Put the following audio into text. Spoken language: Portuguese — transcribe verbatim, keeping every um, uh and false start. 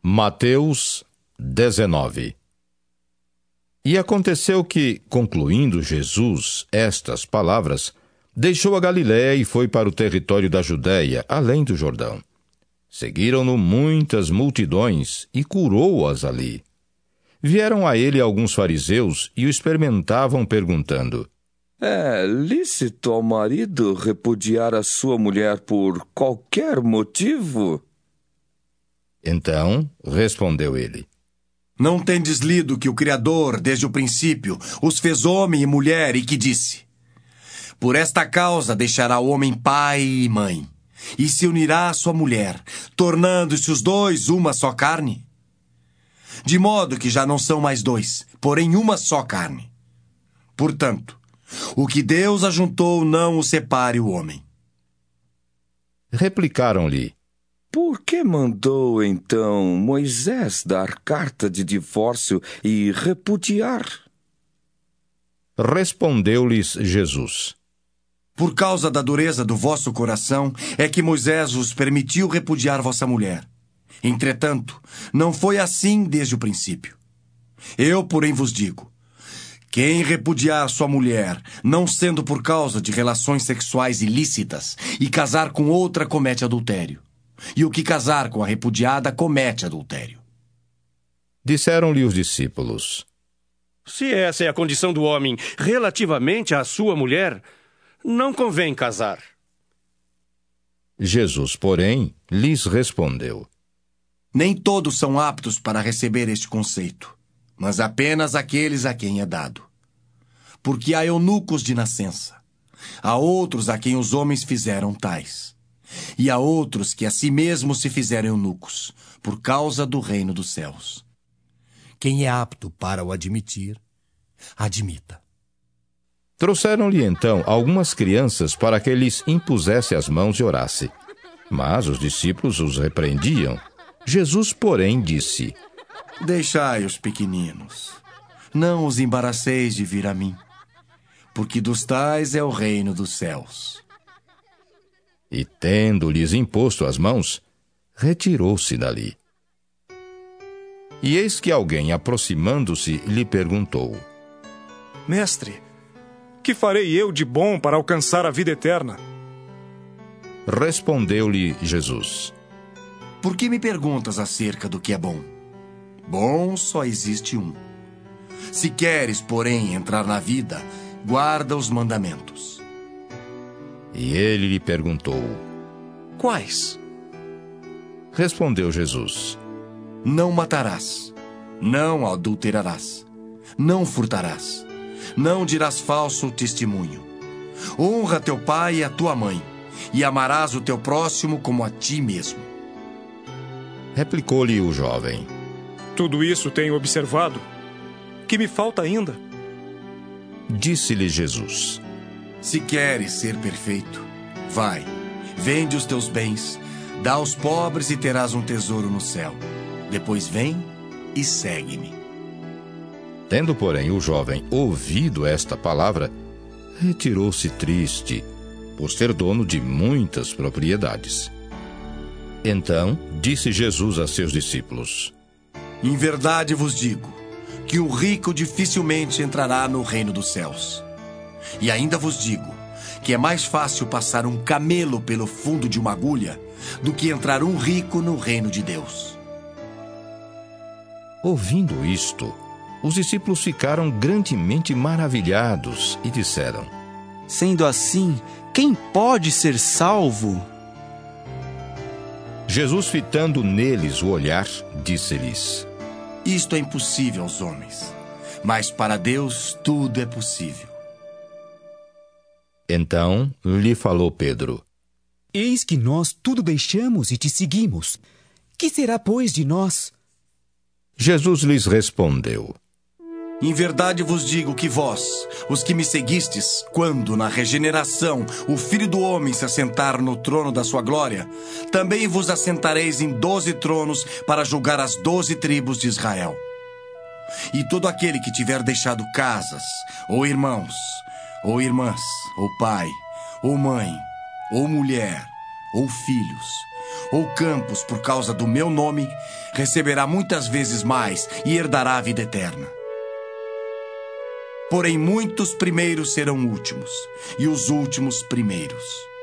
Mateus dezenove. E aconteceu que, concluindo Jesus estas palavras, deixou a Galiléia e foi para o território da Judéia, além do Jordão. Seguiram-no muitas multidões e curou-as ali. Vieram a ele alguns fariseus e o experimentavam, perguntando: É lícito ao marido repudiar a sua mulher por qualquer motivo? Então respondeu ele: Não tendes lido que o Criador, desde o princípio, os fez homem e mulher, e que disse: Por esta causa deixará o homem pai e mãe, e se unirá à sua mulher, tornando-se os dois uma só carne? De modo que já não são mais dois, porém uma só carne. Portanto, o que Deus ajuntou não o separe o homem. Replicaram-lhe: Por que mandou, então, Moisés dar carta de divórcio e repudiar? Respondeu-lhes Jesus: Por causa da dureza do vosso coração, é que Moisés vos permitiu repudiar vossa mulher. Entretanto, não foi assim desde o princípio. Eu, porém, vos digo: quem repudiar sua mulher, não sendo por causa de relações sexuais ilícitas, e casar com outra, comete adultério. E o que casar com a repudiada, comete adultério. Disseram-lhe os discípulos: Se essa é a condição do homem relativamente à sua mulher, não convém casar. Jesus, porém, lhes respondeu: Nem todos são aptos para receber este conceito, mas apenas aqueles a quem é dado. Porque há eunucos de nascença, há outros a quem os homens fizeram tais, e há outros que a si mesmos se fizeram eunucos, por causa do reino dos céus. Quem é apto para o admitir, admita. Trouxeram-lhe então algumas crianças para que lhes impusesse as mãos e orasse. Mas os discípulos os repreendiam. Jesus, porém, disse: Deixai os pequeninos, não os embaraceis de vir a mim, porque dos tais é o reino dos céus. E, tendo-lhes imposto as mãos, retirou-se dali. E eis que alguém, aproximando-se, lhe perguntou: Mestre, que farei eu de bom para alcançar a vida eterna? Respondeu-lhe Jesus: Por que me perguntas acerca do que é bom? Bom só existe um. Se queres, porém, entrar na vida, guarda os mandamentos. E ele lhe perguntou: Quais? Respondeu Jesus: Não matarás, não adulterarás, não furtarás, não dirás falso testemunho. Honra teu pai e a tua mãe, e amarás o teu próximo como a ti mesmo. Replicou-lhe o jovem: Tudo isso tenho observado. Que me falta ainda? Disse-lhe Jesus: Se queres ser perfeito, vai, vende os teus bens, dá aos pobres e terás um tesouro no céu. Depois vem e segue-me. Tendo, porém, o jovem ouvido esta palavra, retirou-se triste, por ser dono de muitas propriedades. Então disse Jesus a seus discípulos: Em verdade vos digo, que o rico dificilmente entrará no reino dos céus. E ainda vos digo, que é mais fácil passar um camelo pelo fundo de uma agulha, do que entrar um rico no reino de Deus. Ouvindo isto, os discípulos ficaram grandemente maravilhados e disseram: Sendo assim, quem pode ser salvo? Jesus, fitando neles o olhar, disse-lhes: Isto é impossível aos homens, mas para Deus tudo é possível. Então lhe falou Pedro: Eis que nós tudo deixamos e te seguimos. Que será, pois, de nós? Jesus lhes respondeu: Em verdade vos digo que vós, os que me seguistes, quando na regeneração o Filho do Homem se assentar no trono da sua glória, também vos assentareis em doze tronos para julgar as doze tribos de Israel. E todo aquele que tiver deixado casas, ou irmãos, ou irmãs, ou pai, ou mãe, ou mulher, ou filhos, ou campos por causa do meu nome, receberá muitas vezes mais e herdará a vida eterna. Porém, muitos primeiros serão últimos, e os últimos primeiros.